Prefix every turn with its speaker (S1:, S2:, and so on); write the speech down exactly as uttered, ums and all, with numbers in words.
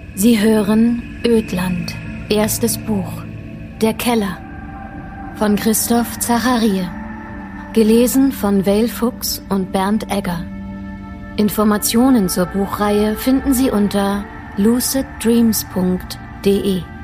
S1: Sie hören Ödland, erstes Buch, Der Keller, von Christoph Zacharie, gelesen von Veil Fuchs und Bernd Egger. Informationen zur Buchreihe finden Sie unter lucid dreams punkt de.